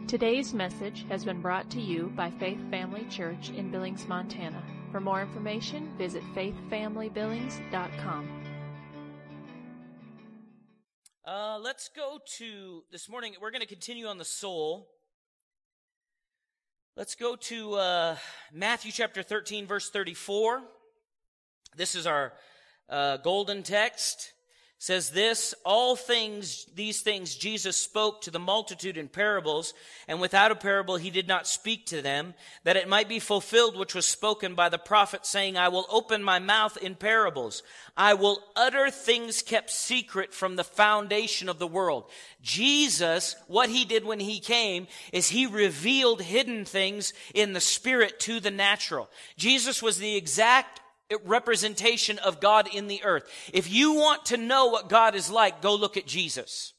Today's message has been brought to you by Faith Family Church in Billings, Montana. For more information, visit faithfamilybillings.com. Let's go to, this morning, we're going to continue on the soul. Let's go to Matthew chapter 13, verse 34. This is our golden text. It says this, these things Jesus spoke to the multitude in parables, and without a parable he did not speak to them, that it might be fulfilled which was spoken by the prophet, saying, I will open my mouth in parables. I will utter things kept secret from the foundation of the world. Jesus, what he did when he came is he revealed hidden things in the spirit to the natural. Jesus was the exact representation of God in the earth. If you want to know what God is like, go look at Jesus.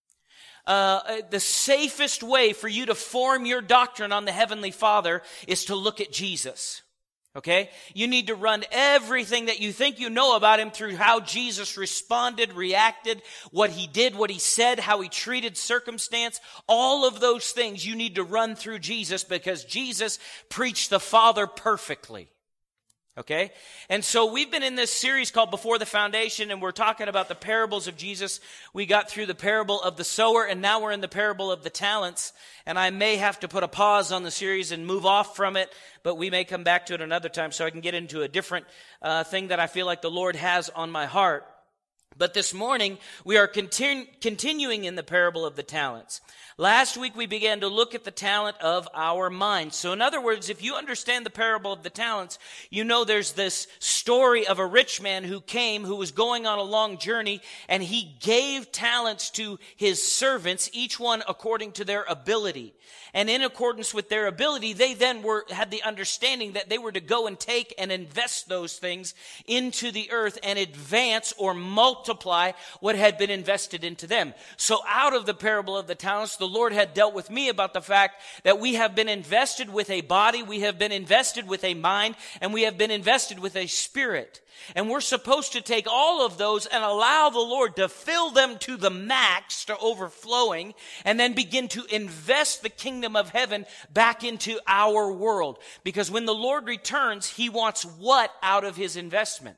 The safest way for you to form your doctrine on the Heavenly Father is to look at Jesus. Okay? You need to run everything that you think you know about him through how Jesus responded, reacted, what he did, what he said, how he treated circumstance. All of those things you need to run through Jesus because Jesus preached the Father perfectly. Okay? And so we've been in this series called Before the Foundation, and we're talking about the parables of Jesus. We got through the parable of the sower, and now we're in the parable of the talents. And I may have to put a pause on the series and move off from it, but we may come back to it another time so I can get into a different thing that I feel like the Lord has on my heart. But this morning, we are continuing in the parable of the talents. Last week, we began to look at the talent of our mind. So in other words, if you understand the parable of the talents, you know there's this story of a rich man who was going on a long journey, and he gave talents to his servants, each one according to their ability. And in accordance with their ability, they then had the understanding that they were to go and take and invest those things into the earth and advance or multiply what had been invested into them. So out of the parable of the talents, the Lord had dealt with me about the fact that we have been invested with a body, we have been invested with a mind, and we have been invested with a spirit. And we're supposed to take all of those and allow the Lord to fill them to the max, to overflowing, and then begin to invest the kingdom of heaven back into our world. Because when the Lord returns, he wants what out of his investment?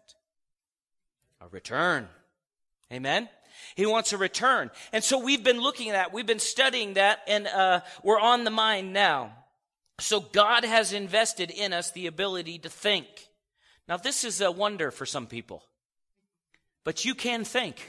A return. Amen? He wants a return. And so we've been looking at that. We've been studying that, and we're on the mind now. So God has invested in us the ability to think. Now, this is a wonder for some people, but you can think.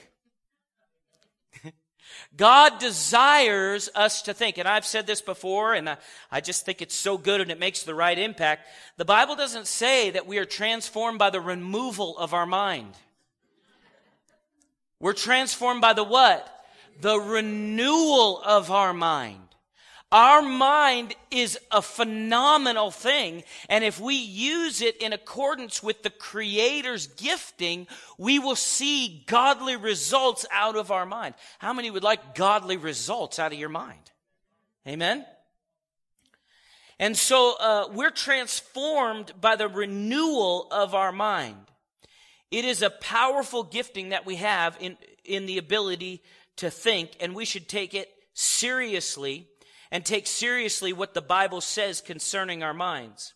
God desires us to think, and I've said this before, and I just think it's so good and it makes the right impact. The Bible doesn't say that we are transformed by the removal of our mind. We're transformed by the what? The renewal of our mind. Our mind is a phenomenal thing, and if we use it in accordance with the Creator's gifting, we will see godly results out of our mind. How many would like godly results out of your mind? Amen? And so we're transformed by the renewal of our mind. It is a powerful gifting that we have in the ability to think, and we should take it seriously and take seriously what the Bible says concerning our minds.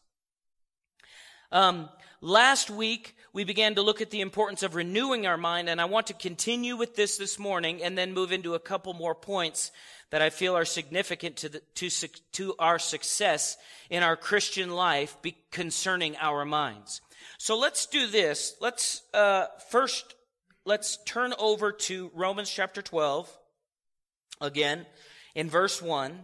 Last week, we began to look at the importance of renewing our mind, and I want to continue with this morning and then move into a couple more points that I feel are significant to our success in our Christian life concerning our minds. So let's do this. Let's turn over to Romans chapter 12, again, in verse 1.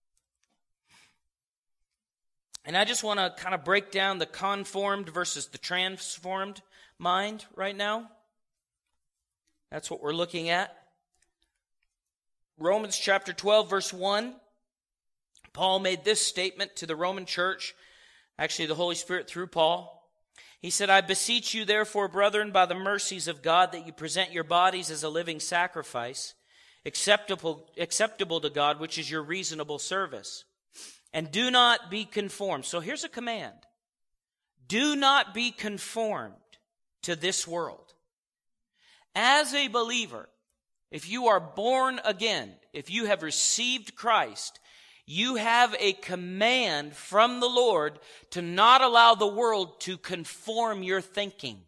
And I just want to kind of break down the conformed versus the transformed mind right now. That's what we're looking at. Romans chapter 12, verse 1. Paul made this statement to the Roman church. Actually, the Holy Spirit through Paul. He said, I beseech you, therefore, brethren, by the mercies of God, that you present your bodies as a living sacrifice, acceptable to God, which is your reasonable service. And do not be conformed. So here's a command. Do not be conformed to this world. As a believer, if you are born again, if you have received Christ, You have a command from the Lord to not allow the world to conform your thinking.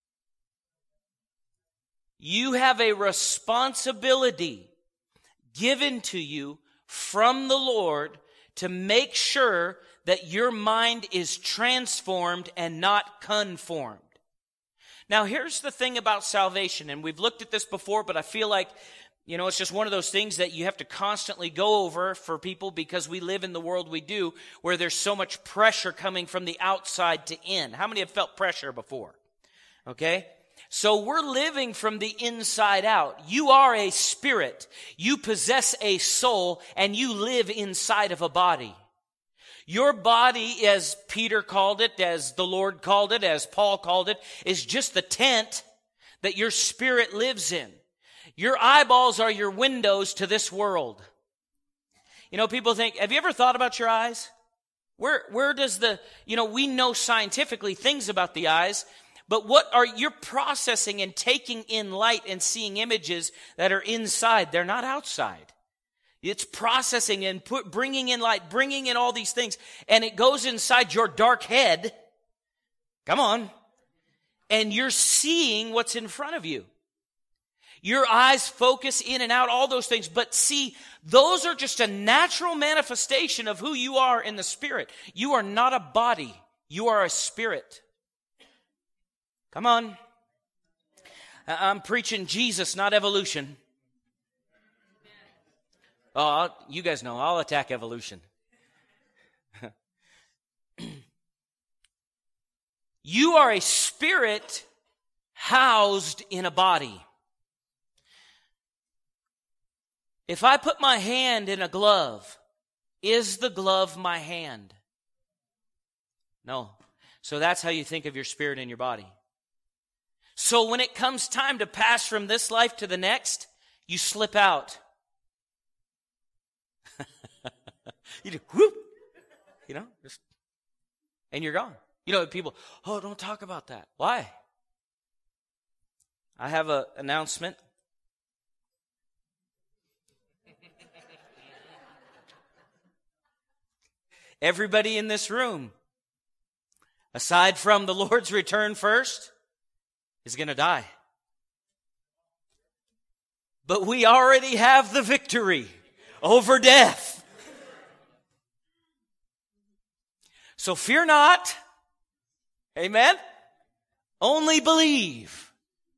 You have a responsibility given to you from the Lord to make sure that your mind is transformed and not conformed. Now, here's the thing about salvation, and we've looked at this before, but I feel like, it's just one of those things that you have to constantly go over for people because we live in the world we do where there's so much pressure coming from the outside to in. How many have felt pressure before? Okay? So we're living from the inside out. You are a spirit. You possess a soul, and you live inside of a body. Your body, as Peter called it, as the Lord called it, as Paul called it, is just the tent that your spirit lives in. Your eyeballs are your windows to this world. People think, have you ever thought about your eyes? Where does we know scientifically things about the eyes, but what are you processing and taking in light and seeing images that are inside? They're not outside. It's processing and bringing in light, bringing in all these things, and it goes inside your dark head. Come on. And you're seeing what's in front of you. Your eyes focus in and out, all those things. But see, those are just a natural manifestation of who you are in the spirit. You are not a body. You are a spirit. Come on. I'm preaching Jesus, not evolution. Oh, you guys know, I'll attack evolution. You are a spirit housed in a body. If I put my hand in a glove, is the glove my hand? No. So that's how you think of your spirit in your body. So when it comes time to pass from this life to the next, you slip out. You do whoop, and you're gone. People, don't talk about that. Why? I have an announcement. Everybody in this room, aside from the Lord's return first, is going to die. But we already have the victory over death. So fear not. Amen? Only believe.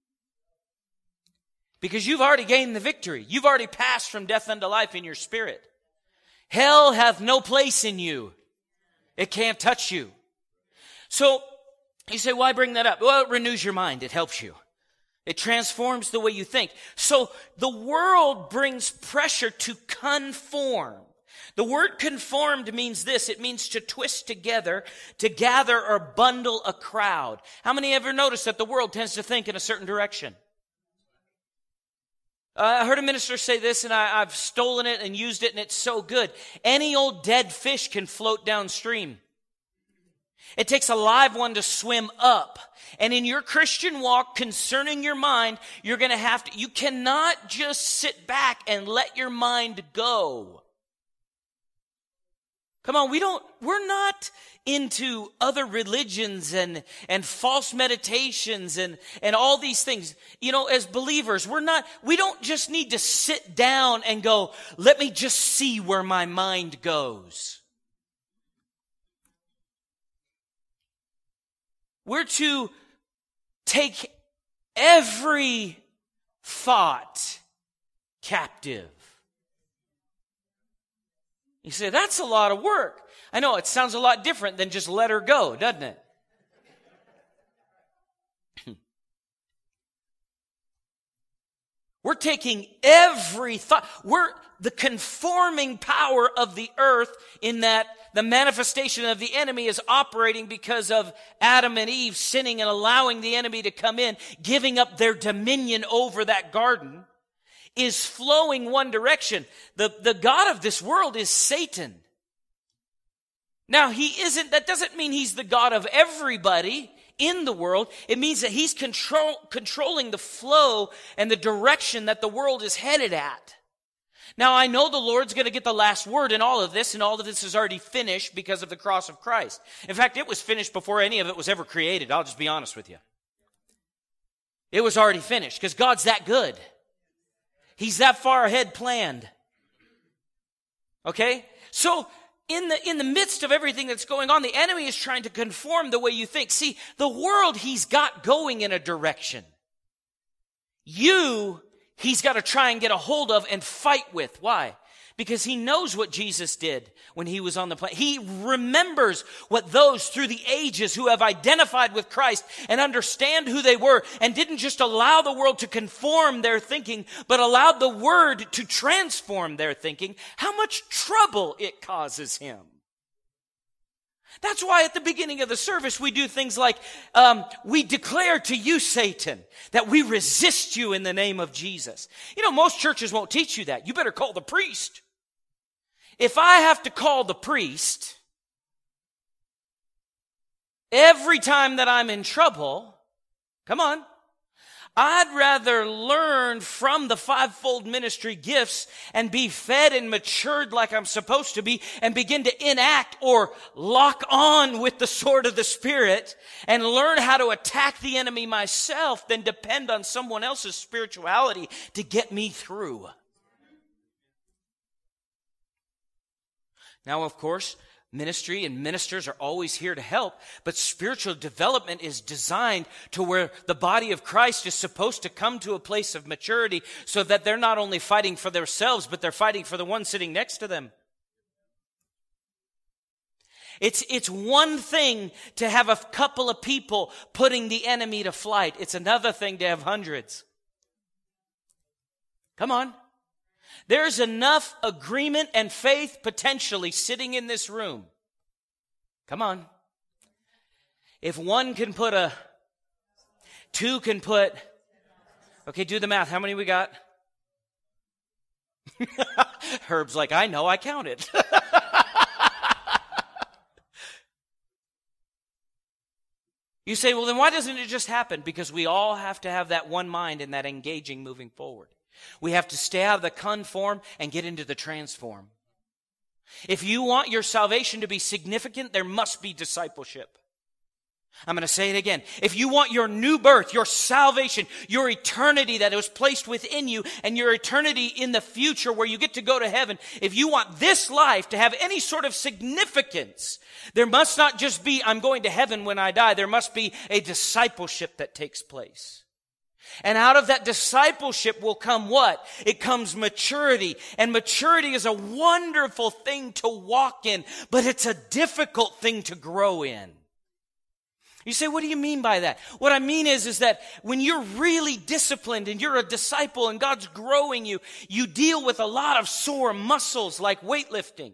Because you've already gained the victory. You've already passed from death unto life in your spirit. Hell hath no place in you. It can't touch you. So, you say, why bring that up? Well, it renews your mind. It helps you. It transforms the way you think. So, the world brings pressure to conform. The word conformed means this. It means to twist together, to gather or bundle a crowd. How many ever noticed that the world tends to think in a certain direction? I heard a minister say this, and I've stolen it and used it, and it's so good. Any old dead fish can float downstream. It takes a live one to swim up. And in your Christian walk concerning your mind, you're going to have to, you cannot just sit back and let your mind go. Come on, we're not into other religions and false meditations and all these things. As believers, we don't just need to sit down and go, let me just see where my mind goes. We're to take every thought captive. You say, that's a lot of work. I know, it sounds a lot different than just let her go, doesn't it? We're taking every thought. We're the conforming power of the earth in that the manifestation of the enemy is operating because of Adam and Eve sinning and allowing the enemy to come in, giving up their dominion over that garden, is flowing one direction. The God of this world is Satan. Now, that doesn't mean he's the God of everybody in the world. It means that he's controlling the flow and the direction that the world is headed at. Now, I know the Lord's going to get the last word in all of this, and all of this is already finished because of the cross of Christ. In fact, it was finished before any of it was ever created. I'll just be honest with you. It was already finished because God's that good. He's that far ahead planned. Okay? So, in the midst of everything that's going on, the enemy is trying to conform the way you think. See, the world he's got going in a direction. He's got to try and get a hold of and fight with. Why? Because he knows what Jesus did when he was on the planet. He remembers what those through the ages who have identified with Christ and understand who they were and didn't just allow the world to conform their thinking, but allowed the word to transform their thinking, how much trouble it causes him. That's why at the beginning of the service we do things like, we declare to you, Satan, that we resist you in the name of Jesus. You know, most churches won't teach you that. You better call the priest. If I have to call the priest every time that I'm in trouble, come on, I'd rather learn from the fivefold ministry gifts and be fed and matured like I'm supposed to be and begin to enact or lock on with the sword of the Spirit and learn how to attack the enemy myself than depend on someone else's spirituality to get me through. Now, of course, ministry and ministers are always here to help, but spiritual development is designed to where the body of Christ is supposed to come to a place of maturity so that they're not only fighting for themselves, but they're fighting for the one sitting next to them. It's one thing to have a couple of people putting the enemy to flight. It's another thing to have hundreds. Come on. There's enough agreement and faith potentially sitting in this room. Come on. If one can put two can put, okay, do the math. How many we got? Herb's like, I know, I counted. You say, well, then why doesn't it just happen? Because we all have to have that one mind and that engaging moving forward. We have to stay out of the conform and get into the transform. If you want your salvation to be significant, there must be discipleship. I'm going to say it again. If you want your new birth, your salvation, your eternity that was placed within you, and your eternity in the future where you get to go to heaven, if you want this life to have any sort of significance, there must not just be, I'm going to heaven when I die. There must be a discipleship that takes place. And out of that discipleship will come what? It comes maturity. And maturity is a wonderful thing to walk in, but it's a difficult thing to grow in. You say, what do you mean by that? What I mean is that when you're really disciplined and you're a disciple and God's growing you, you deal with a lot of sore muscles like weightlifting.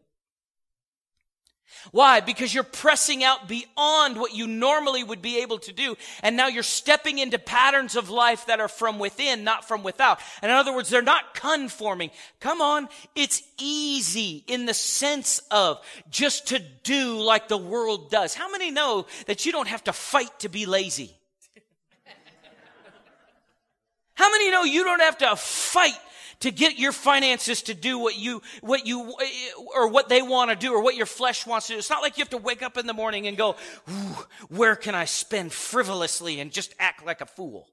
Why? Because you're pressing out beyond what you normally would be able to do. And now you're stepping into patterns of life that are from within, not from without. And in other words, they're not conforming. Come on, it's easy in the sense of just to do like the world does. How many know that you don't have to fight to be lazy? How many know you don't have to fight to get your finances to do what they want to do or what your flesh wants to do? It's not like you have to wake up in the morning and go, where can I spend frivolously and just act like a fool?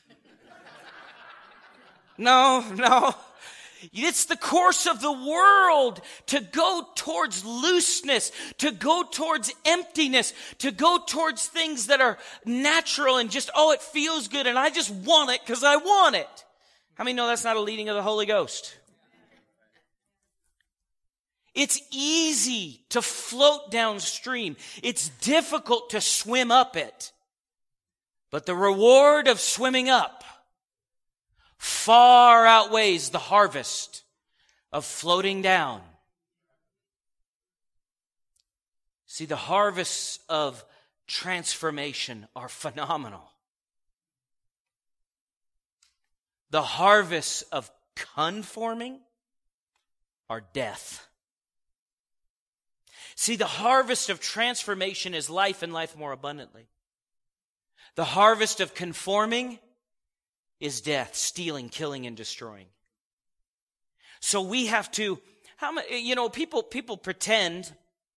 No. It's the course of the world to go towards looseness, to go towards emptiness, to go towards things that are natural and just, it feels good and I just want it because I want it. How many know that's not a leading of the Holy Ghost? It's easy to float downstream. It's difficult to swim up it. But the reward of swimming up far outweighs the harvest of floating down. See, the harvests of transformation are phenomenal. The harvests of conforming are death. See, the harvest of transformation is life and life more abundantly. The harvest of conforming is death, stealing, killing, and destroying. So we have to, people pretend,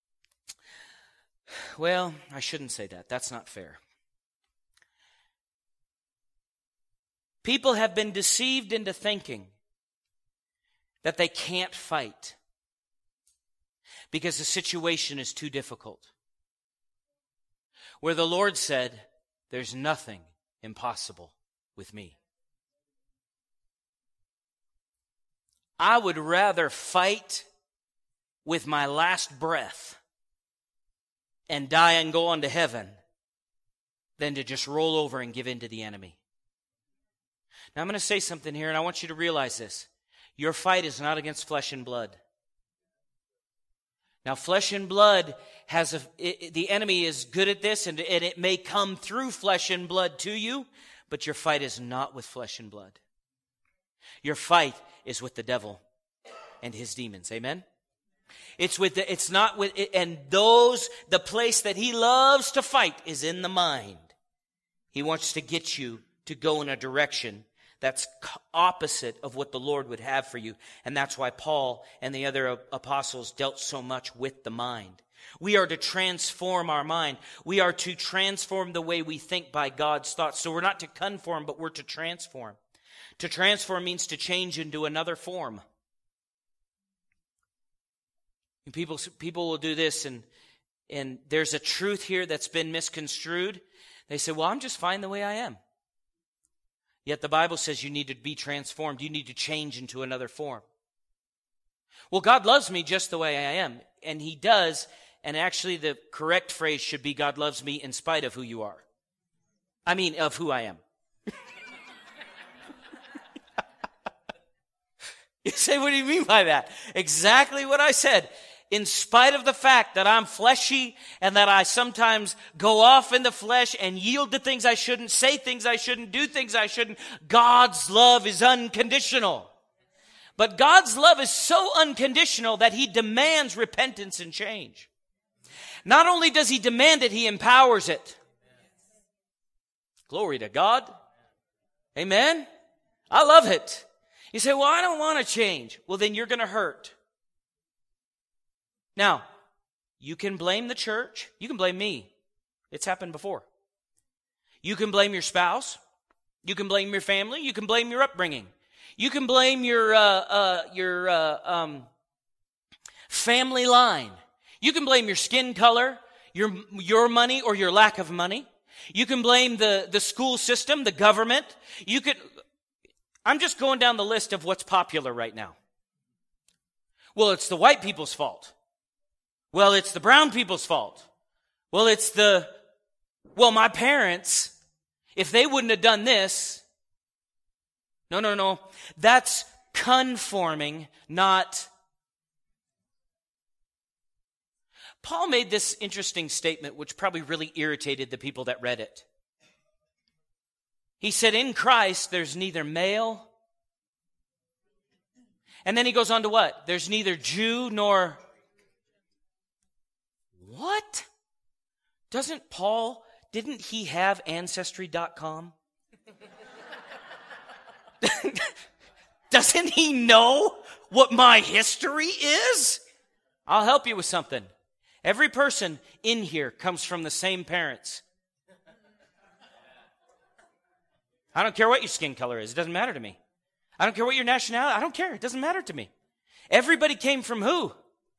well, I shouldn't say that. That's not fair. People have been deceived into thinking that they can't fight because the situation is too difficult. Where the Lord said, there's nothing impossible with me. I would rather fight with my last breath and die and go on to heaven than to just roll over and give in to the enemy. Now I'm going to say something here, and I want you to realize this. Your fight is not against flesh and blood. Now, flesh and blood the enemy is good at this, and it may come through flesh and blood to you, but your fight is not with flesh and blood. Your fight is with the devil and his demons. Amen? The place that he loves to fight is in the mind. He wants to get you to go in a direction that's opposite of what the Lord would have for you. And that's why Paul and the other apostles dealt so much with the mind. We are to transform our mind. We are to transform the way we think by God's thoughts. So we're not to conform, but we're to transform. To transform means to change into another form. And people will do this, and there's a truth here that's been misconstrued. They say, well, I'm just fine the way I am. Yet the Bible says you need to be transformed. You need to change into another form. Well, God loves me just the way I am. And He does. And actually the correct phrase should be God loves me in spite of who you are. Of who I am. You say, what do you mean by that? Exactly what I said. In spite of the fact that I'm fleshy and that I sometimes go off in the flesh and yield to things I shouldn't, say things I shouldn't, do things I shouldn't, God's love is unconditional. But God's love is so unconditional that He demands repentance and change. Not only does He demand it, He empowers it. Glory to God. Amen? I love it. You say, well, I don't want to change. Well, then you're going to hurt. Now, you can blame the church. You can blame me. It's happened before. You can blame your spouse. You can blame your family. You can blame your upbringing. You can blame your family line. You can blame your skin color, your money or your lack of money. You can blame the school system, the government. I'm just going down the list of what's popular right now. Well, it's the white people's fault. Well, it's the brown people's fault. Well, my parents, if they wouldn't have done this. No. That's conforming, not. Paul made this interesting statement, which probably really irritated the people that read it. He said, in Christ, there's neither male. And then he goes on to what? There's neither Jew nor. What? Didn't he have Ancestry.com? Doesn't he know what my history is? I'll help you with something. Every person in here comes from the same parents. I don't care what your skin color is. It doesn't matter to me. I don't care what your nationality. I don't care. It doesn't matter to me. Everybody came from who?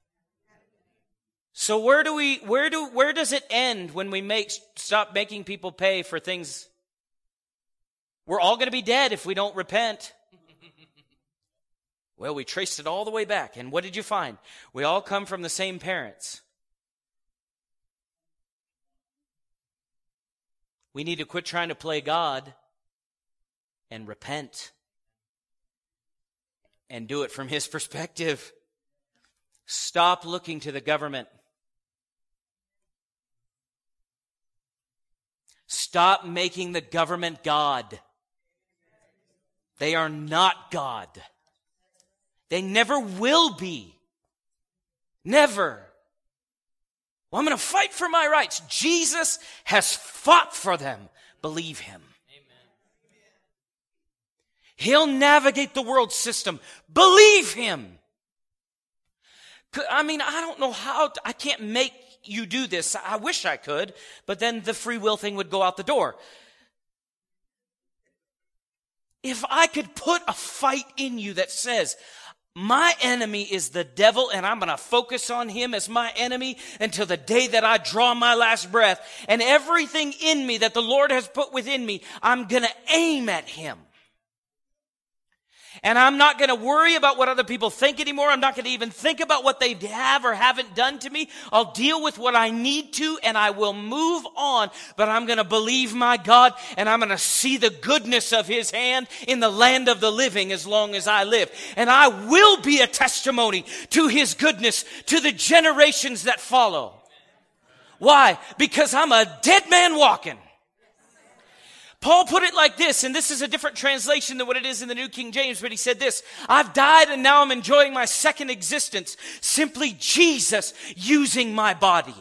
So where does it end when we stop making people pay for things? We're all going to be dead if we don't repent. Well, we traced it all the way back. And what did you find? We all come from the same parents. We need to quit trying to play God and repent and do it from His perspective. Stop looking to the government. Stop making the government God. They are not God. They never will be. Never. Well, I'm going to fight for my rights. Jesus has fought for them. Believe Him. He'll navigate the world system. Believe him. I mean, I don't know how, I can't make you do this. I wish I could, but then the free will thing would go out the door. If I could put a fight in you that says, my enemy is the devil, and I'm going to focus on him as my enemy until the day that I draw my last breath. And everything in me that the Lord has put within me, I'm going to aim at him. And I'm not going to worry about what other people think anymore. I'm not going to even think about what they have or haven't done to me. I'll deal with what I need to, and I will move on. But I'm going to believe my God, and I'm going to see the goodness of his hand in the land of the living as long as I live. And I will be a testimony to his goodness to the generations that follow. Why? Because I'm a dead man walking. Paul put it like this, and this is a different translation than what it is in the New King James, but he said this: I've died and now I'm enjoying my second existence, simply Jesus using my body.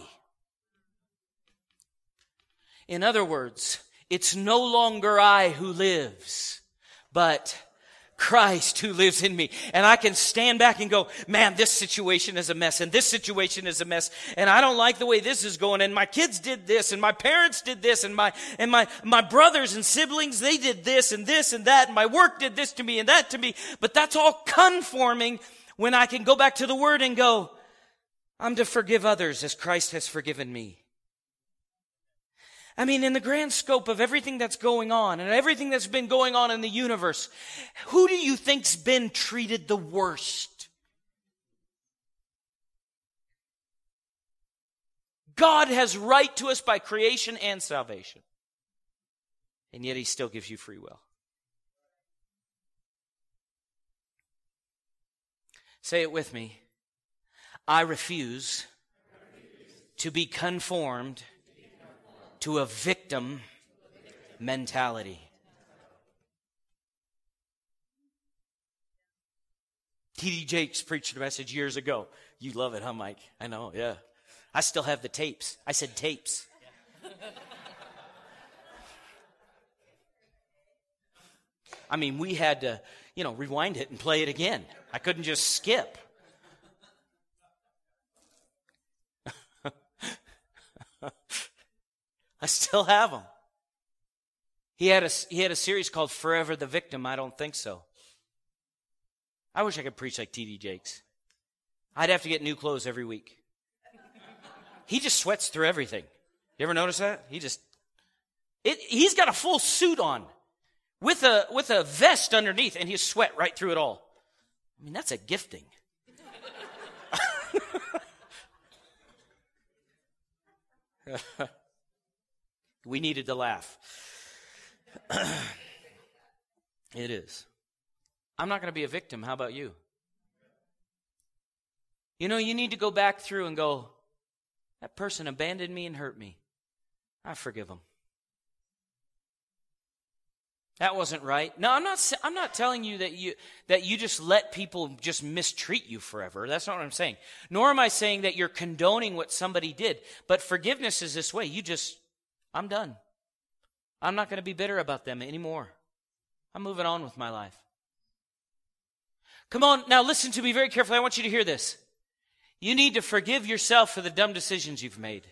In other words, it's no longer I who lives, but Christ who lives in me. And I can stand back and go, man, this situation is a mess, and this situation is a mess, and I don't like the way this is going, and my kids did this, and my parents did this, and my brothers and siblings, they did this and that, and my work did this to me and that to me. But that's all conforming when I can go back to the Word and go, I'm to forgive others as Christ has forgiven me. I mean, in the grand scope of everything that's going on and everything that's been going on in the universe, who do you think's been treated the worst? God has right to us by creation and salvation. And yet he still gives you free will. Say it with me. I refuse to be conformed to a victim mentality. T.D. Jakes preached a message years ago. You love it, huh, Mike? I know, yeah. I still have the tapes. I said tapes. I mean, we had to, rewind it and play it again. I couldn't just skip. I still have them. He had a series called Forever the Victim. I don't think so. I wish I could preach like T.D. Jakes. I'd have to get new clothes every week. He just sweats through everything. You ever notice that? He's got a full suit on with a vest underneath, and he's sweat right through it all. I mean, that's a gifting. We needed to laugh. It is. I'm not going to be a victim. How about you? You need to go back through and go, that person abandoned me and hurt me. I forgive them. That wasn't right. No, I'm not telling you that you just let people just mistreat you forever. That's not what I'm saying. Nor am I saying that you're condoning what somebody did. But forgiveness is this way. I'm done. I'm not going to be bitter about them anymore. I'm moving on with my life. Come on, now listen to me very carefully. I want you to hear this. You need to forgive yourself for the dumb decisions you've made.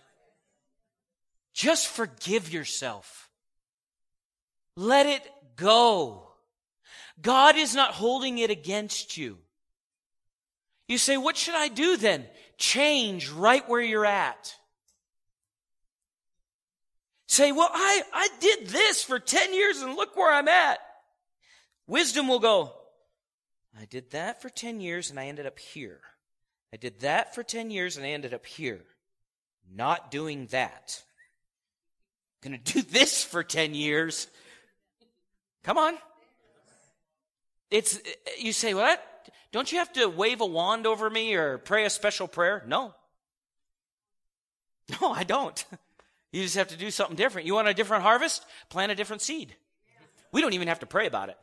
Just forgive yourself. Let it go. God is not holding it against you. You say, what should I do then? Change right where you're at. Say, well, I did this for 10 years and look where I'm at. Wisdom will go, I did that for 10 years and I ended up here. I did that for 10 years and I ended up here. Not doing that. I'm going to do this for 10 years. Come on. You say, what? Don't you have to wave a wand over me or pray a special prayer? No. No, I don't. You just have to do something different. You want a different harvest? Plant a different seed. We don't even have to pray about it.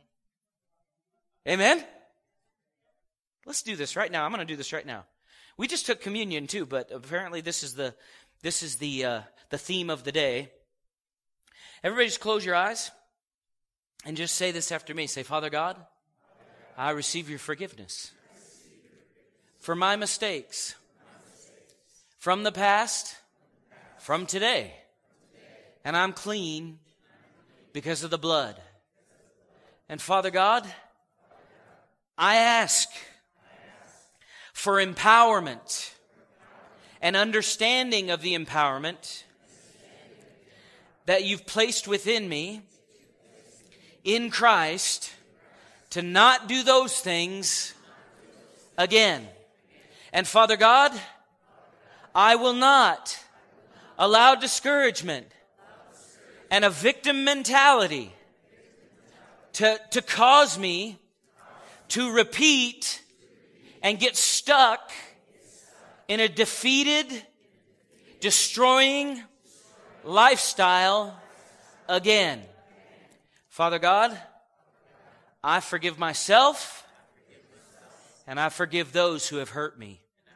Amen? Let's do this right now. I'm going to do this right now. We just took communion too, but apparently this is the theme of the day. Everybody just close your eyes. And just say this after me. Say, Father God, I receive your forgiveness for my mistakes from the past, from today. And I'm clean because of the blood. And Father God, I ask for empowerment and understanding of the empowerment that you've placed within me in Christ to not do those things again. And Father God, I will not allow discouragement and a victim mentality to cause me to repeat and get stuck in a defeated, destroying lifestyle again. Father God, I forgive myself and I forgive those who have hurt me.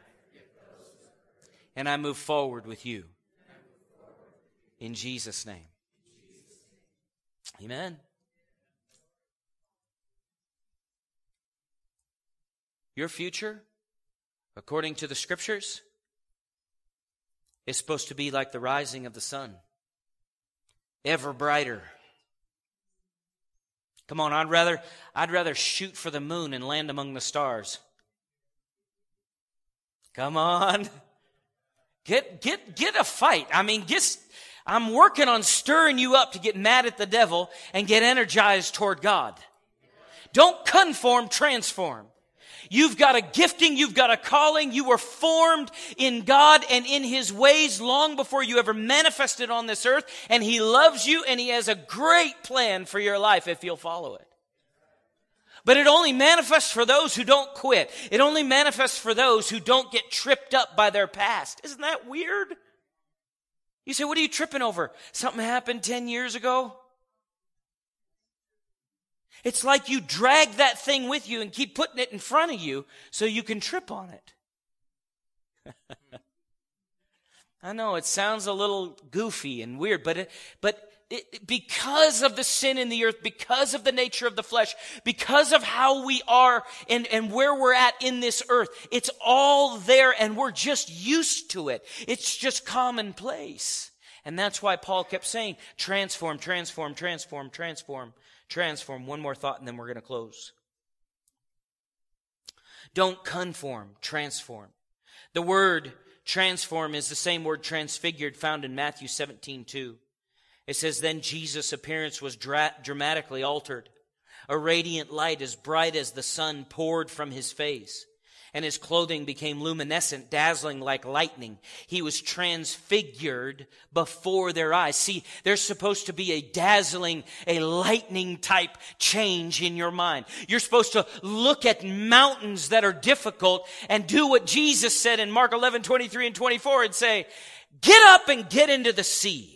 And I move forward with you. In Jesus' name. Amen. Your future, according to the Scriptures, is supposed to be like the rising of the sun. Ever brighter. Come on, I'd rather shoot for the moon and land among the stars. Come on. Get a fight. I mean, I'm working on stirring you up to get mad at the devil and get energized toward God. Don't conform, transform. You've got a gifting, you've got a calling, you were formed in God and in His ways long before you ever manifested on this earth, and He loves you and He has a great plan for your life if you'll follow it. But it only manifests for those who don't quit. It only manifests for those who don't get tripped up by their past. Isn't that weird? You say, what are you tripping over? Something happened 10 years ago? It's like you drag that thing with you and keep putting it in front of you so you can trip on it. I know it sounds a little goofy and weird, but because of the sin in the earth, because of the nature of the flesh, because of how we are and where we're at in this earth, it's all there and we're just used to it. It's just commonplace. And that's why Paul kept saying, transform, transform, transform, transform, transform. One more thought and then we're going to close. Don't conform, transform. The word transform is the same word transfigured found in Matthew 17:2. It says, then Jesus' appearance was dramatically altered. A radiant light as bright as the sun poured from his face, and his clothing became luminescent, dazzling like lightning. He was transfigured before their eyes. See, there's supposed to be a dazzling, a lightning type change in your mind. You're supposed to look at mountains that are difficult and do what Jesus said in Mark 11:23 and 24 and say, get up and get into the sea.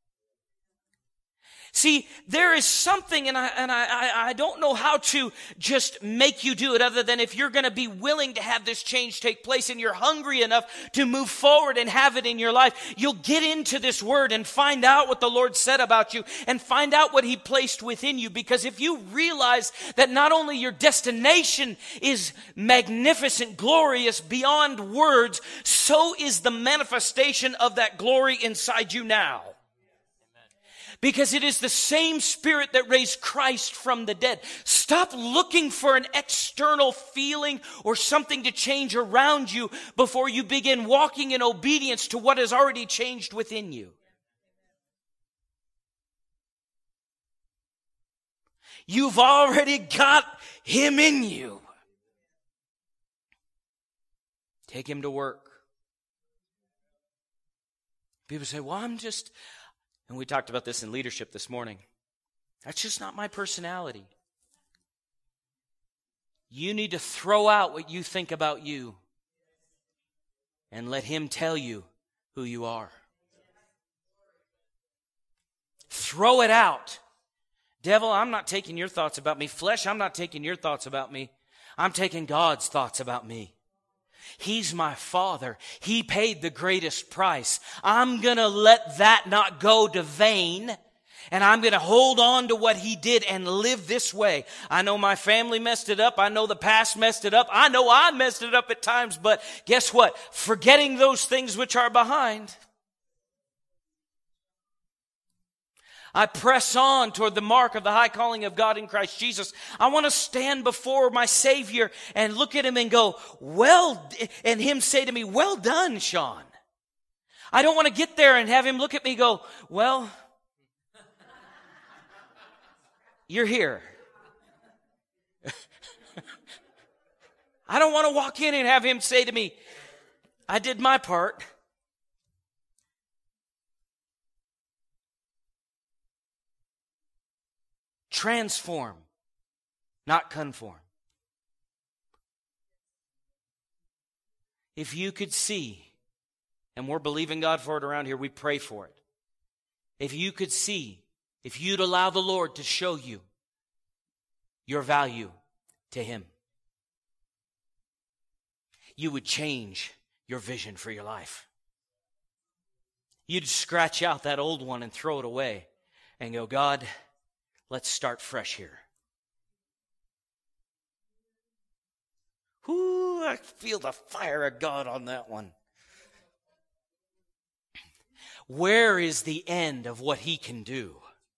See, there is something, and I don't know how to just make you do it other than if you're going to be willing to have this change take place and you're hungry enough to move forward and have it in your life, you'll get into this word and find out what the Lord said about you and find out what He placed within you. Because if you realize that not only your destination is magnificent, glorious, beyond words, so is the manifestation of that glory inside you now. Because it is the same Spirit that raised Christ from the dead. Stop looking for an external feeling or something to change around you before you begin walking in obedience to what has already changed within you. You've already got Him in you. Take Him to work. People say, well, and we talked about this in leadership this morning. That's just not my personality. You need to throw out what you think about you and let Him tell you who you are. Throw it out. Devil, I'm not taking your thoughts about me. Flesh, I'm not taking your thoughts about me. I'm taking God's thoughts about me. He's my Father. He paid the greatest price. I'm going to let that not go to vain, And I'm going to hold on to what he did and live this way. I know my family messed it up. I know the past messed it up. I know I messed it up at times. But guess what? Forgetting those things which are behind, I press on toward the mark of the high calling of God in Christ Jesus. I want to stand before my Savior and look at him and go, and him say to me, well done, Sean. I don't want to get there and have him look at me and go, well, you're here. I don't want to walk in and have him say to me, I did my part. Transform, not conform. If you could see, and we're believing God for it around here, we pray for it. If you could see, if you'd allow the Lord to show you your value to him, you would change your vision for your life. You'd scratch out that old one and throw it away and go, God, let's start fresh here. Ooh, I feel the fire of God on that one. Where is the end of what he can do?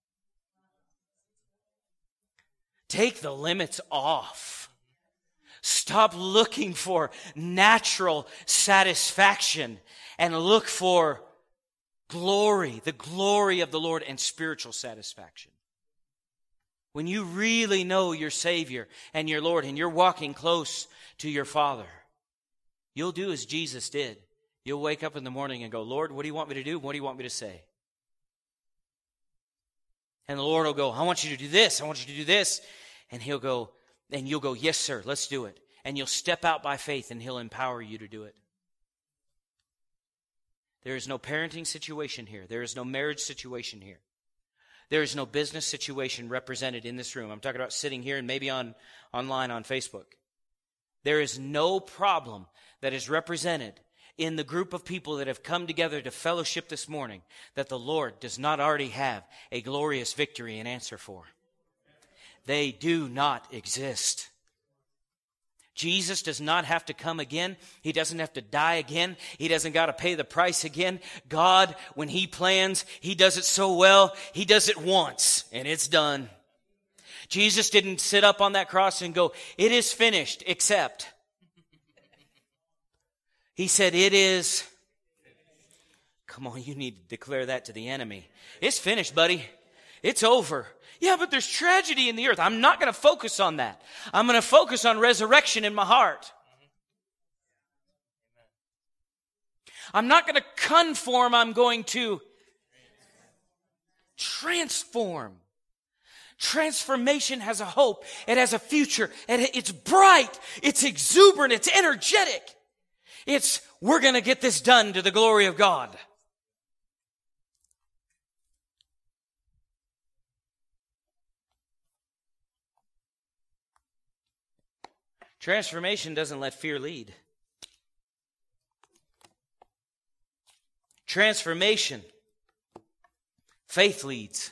Take the limits off. Stop looking for natural satisfaction and look for glory, the glory of the Lord, and spiritual satisfaction. When you really know your Savior and your Lord and you're walking close to your Father, you'll do as Jesus did. You'll wake up in the morning and go, Lord, what do you want me to do? What do you want me to say? And the Lord will go, I want you to do this. I want you to do this. And he'll go, and you'll go, yes, sir, let's do it. And you'll step out by faith and he'll empower you to do it. There is no parenting situation here. There is no marriage situation here. There is no business situation represented in this room. I'm talking about sitting here and maybe online on Facebook. There is no problem that is represented in the group of people that have come together to fellowship this morning that the Lord does not already have a glorious victory and answer for. They do not exist. Jesus does not have to come again. He doesn't have to die again. He doesn't got to pay the price again. God, when he plans, he does it so well. He does it once and it's done. Jesus didn't sit up on that cross and go, it is finished, except. He said, it is. Come on, you need to declare that to the enemy. It's finished, buddy. It's over. Yeah, but there's tragedy in the earth. I'm not going to focus on that. I'm going to focus on resurrection in my heart. I'm not going to conform. I'm going to transform. Transformation has a hope. It has a future. And it's bright. It's exuberant. It's energetic. It's, we're going to get this done to the glory of God. Transformation doesn't let fear lead. Transformation, faith leads.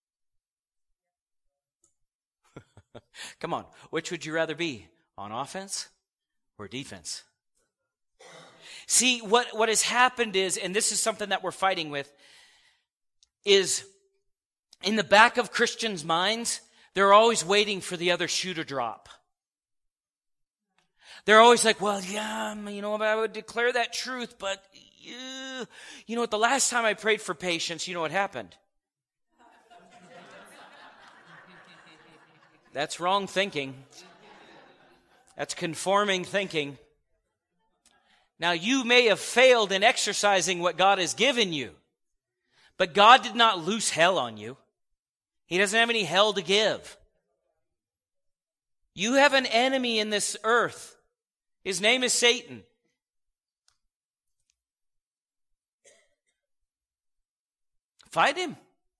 Come on, which would you rather be, on offense or defense? See, what has happened is, and this is something that we're fighting with, is in the back of Christians' minds, they're always waiting for the other shoe to drop. They're always like, well, yeah, I would declare that truth, but, what, the last time I prayed for patience, you know what happened? That's wrong thinking. That's conforming thinking. Now, you may have failed in exercising what God has given you, but God did not loose hell on you. He doesn't have any hell to give. You have an enemy in this earth. His name is Satan. Fight him.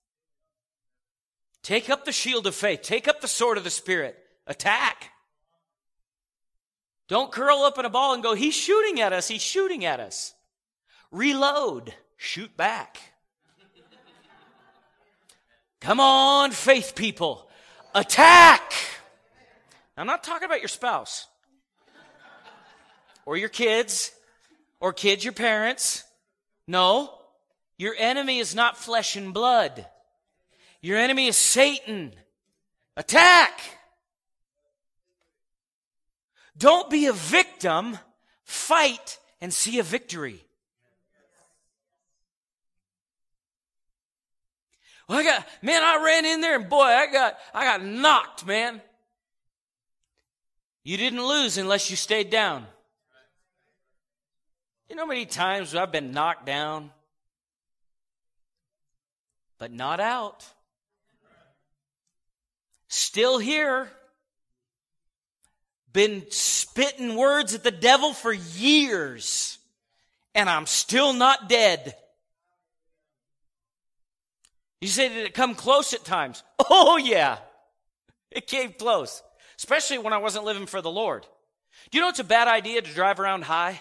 Take up the shield of faith. Take up the sword of the Spirit. Attack. Don't curl up in a ball and go, he's shooting at us. He's shooting at us. Reload. Shoot back. Come on, faith people. Attack! I'm not talking about your spouse. Or your kids. Or kids, your parents. No. Your enemy is not flesh and blood. Your enemy is Satan. Attack! Don't be a victim. Fight and see a victory. Well, I ran in there and boy, I got knocked, man. You didn't lose unless you stayed down. You know how many times I've been knocked down, but not out. Still here. Been spitting words at the devil for years, and I'm still not dead. You say, did it come close at times? Oh, yeah. It came close, especially when I wasn't living for the Lord. Do you know it's a bad idea to drive around high?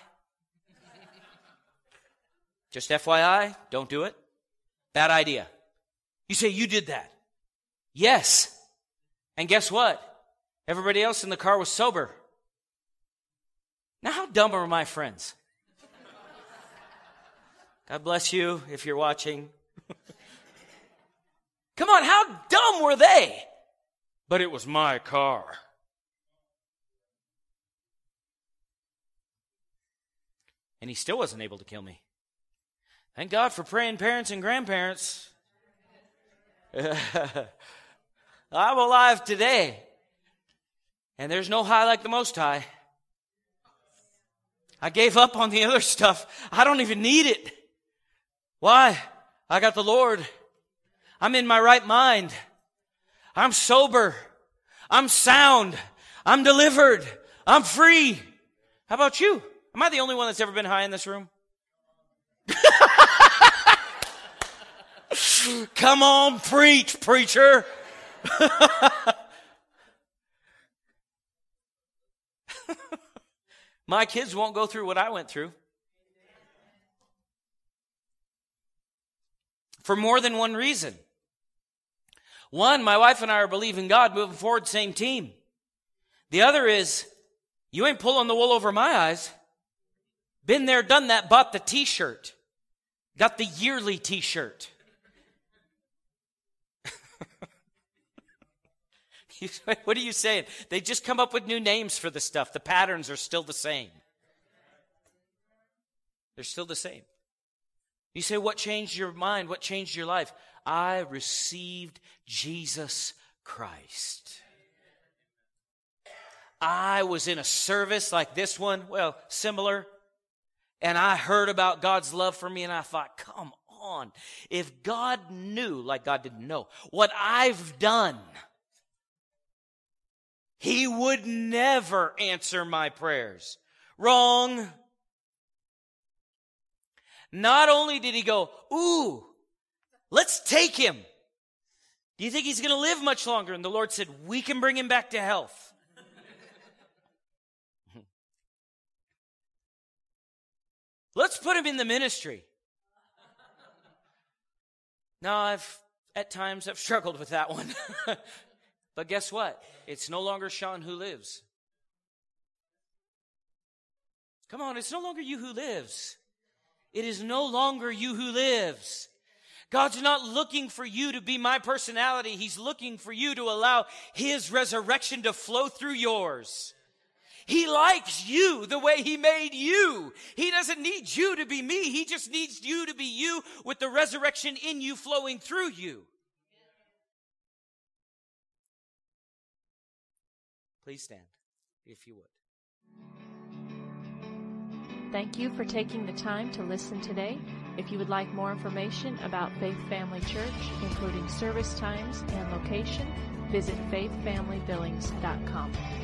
Just FYI, don't do it. Bad idea. You say, you did that. Yes. And guess what? Everybody else in the car was sober. Now, how dumb are my friends? God bless you if you're watching. Come on, how dumb were they? But it was my car. And he still wasn't able to kill me. Thank God for praying parents and grandparents. I'm alive today. And there's no high like the Most High. I gave up on the other stuff. I don't even need it. Why? I got the Lord. I'm in my right mind. I'm sober. I'm sound. I'm delivered. I'm free. How about you? Am I the only one that's ever been high in this room? Come on, preach, preacher. My kids won't go through what I went through. For more than one reason. One, my wife and I are believing God, moving forward, same team. The other is, you ain't pulling the wool over my eyes. Been there, done that, bought the t-shirt. Got the yearly t-shirt. What are you saying? They just come up with new names for the stuff. The patterns are still the same. They're still the same. You say, what changed your mind? What changed your life? I received Jesus Christ. I was in a service like this one, well, similar, and I heard about God's love for me, and I thought, come on. If God knew, like God didn't know, what I've done, He would never answer my prayers. Wrong. Not only did He go, ooh, let's take him. Do you think he's going to live much longer? And the Lord said, we can bring him back to health. Let's put him in the ministry. Now, at times I've struggled with that one. But guess what? It's no longer Sean who lives. Come on, it's no longer you who lives. It is no longer you who lives. God's not looking for you to be my personality. He's looking for you to allow His resurrection to flow through yours. He likes you the way He made you. He doesn't need you to be me. He just needs you to be you with the resurrection in you flowing through you. Please stand, if you would. Thank you for taking the time to listen today. If you would like more information about Faith Family Church, including service times and location, visit faithfamilybillings.com.